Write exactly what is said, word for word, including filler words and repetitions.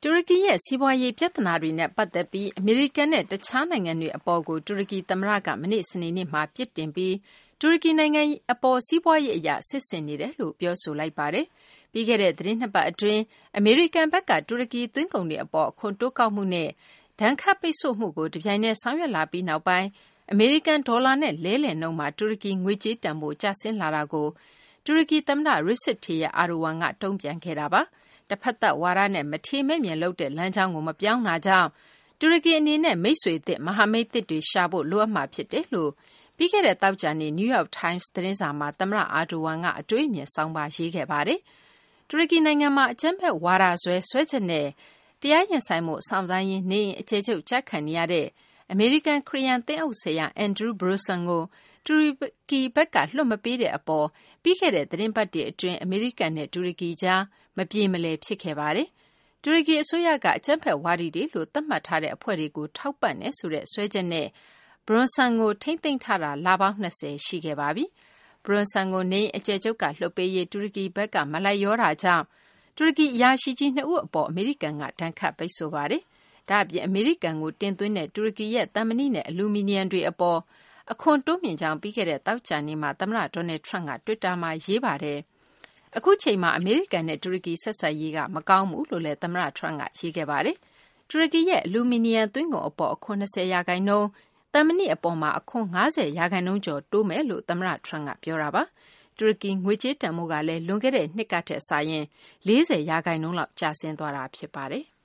တူရကီရဲ့စီးပွားရေးပြဿနာတွေနဲ့ပတ်သက်ပြီးအမေရိကန်နဲ့တခြားနိုင်ငံတွေအပေါ်ကိုတူရကီသမ္မတကမနေ့စနေနေ့မှာပြစ်တင်ပြီးတူရကီနိုင်ငံအပေါ်စီးပွားရေးအရာစစ်ဆင်နေတယ်လို့ပြောဆိုလိုက်ပါတယ်။ပြီးခဲ့တဲ့သတင်းနှစ်ပတ်အတွင်းအမေရိကန်ဘက်ကတူရကီသွင်းကုန်တွေအပေါ်အခွန်တိုးကောက်မှုနဲ့ဒဏ်ခတ်ပိတ်ဆို့မှုကိုတပြိုင်တည်းဆောင်ရွက်လာပြီးနောက်ပိုင်းအမေရိကန်ဒေါ်လာနဲ့လဲလှယ်နှုန်းမှာတူရကီငွေကြေးတန်ဖိုးကျဆင်းလာတာကိုတူရကီသမ္မတ Recep Tayyip Erdogan ကတုံ့ပြန်ခဲ့တာပါ။တစ်ဖက်သက်ဝါဒနဲ့မထေမဲ့မြင်လုပ်တဲ့လမ်းကြောင်းကိုမပြောင်းတာကြောင့်တူရကီအနေနဲ့မိတ်ဆွေသစ်မဟာမိတ်သစ်တွေရှာဖို့လိုအပ်မှာဖြစ်တယ်လို့ပြီးခဲ့တဲ့တောက်ကြနေ့ New York Times သတင်းစာမှာသမ္မတ Erdogan ကအတွေးအမြင်ဆောင်းပါးရေးခဲ့ပါတယ်။တူရကီနိုင်ငံမှာအကြမ်းဖက်ဝါဒစွဲစွဲချက်နဲ့တရားရင်ဆိုင်မှုစောင့်ဆိုင်းရင်းနေအကျဉ်းချုပ်ကြခံနေရတဲ့အမေရိကန်ခရီးယန်သင်းအုပ်ဆရာ Andrew Brunson ကိုတူရကီဘက်ကလွှတ်မပေးတဲ့အပေါ်ပြီးခဲ့တဲ့သတင်းပတ်တွေအတွင်းအမေရိကန်နဲ့တူရကီကြားမပြေမလည်ဖြစ်ခဲ့ပါတယ်။တူရကီအစိုးရကအကြမ်းဖက်ဝါဒီတွေလို့သတ်မှတ်ထားတဲ့အဖွဲ့တွေကိုထောက်ပံ့နေဆိုတဲ့ဆွဲချက်နဲ့ Brunson ကိုထိမ့်သိမ်းထားတာလပေါင်း၂၀ရှိခဲ့ပါပြီ။ Brunson ကိုနေအကျယ်ချုပ်ကလွှတ်ပေးရေးတူရကီဘက်ကမလိုက်ရောတာကြောင့်တူရကီအရာရှိကြီးနှစ်ဦးအပေါ်အမေရိကန်ကဒဏ်ခတ်ပိတ်ဆို့ပါတယ်။ဒါ့အပြင်အမေရိကန်ကိုတင်သွင်းတဲ့တူရကီရဲ့သံမဏိနဲ့အလူမီနီယံတွေအပေါ်အခွန်တိုးမြင့်ကြောင်းပြီးခဲ့တဲ့တောက်ကြနေ့မှာသမ္မတ Donald Trump က Twitter မှာရေးပါတယ်။အခုချိန်မှာအမေရိကန်နဲ့တူရကီဆက်ဆံရေးကမကောင်းဘူးလို့လည်းသမ္မတ Trump ကရေးခဲ့ပါတယ်။တူရကီရဲ့အလူမီနီယံသွင်းကုန်အပေါ်အခွန်၂၀ရာခိုင်နှုန်းသံမဏိအပေါ်မှာအခွန်၅၀ရာခိုင်နှုန်းကျော်တိုးမယ်လို့သမ္မတ Trump ကပြောတာပါ။တူရကီငွေကြေးတန်ဖိုးကလည်းလွန်ခဲ့တဲ့နှစ်ကထက်စာရင်၄၀ရာခိုင်နှုန်းလောက်ကျဆင်းသွားတာဖြစ်ပါတယ်။